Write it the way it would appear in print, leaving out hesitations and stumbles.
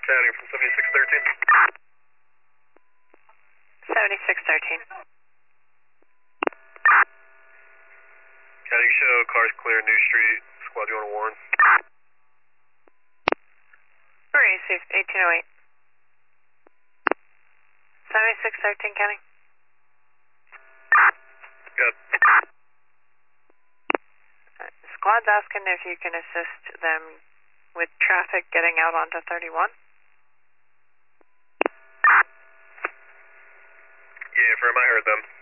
sounding from 7613. 7613. County show, cars clear, New Street. Squad, you want to warn? Received, 1808. 7613 County. Good. Squad's asking if you can assist them with traffic getting out onto 31. Yeah, affirm, I heard them.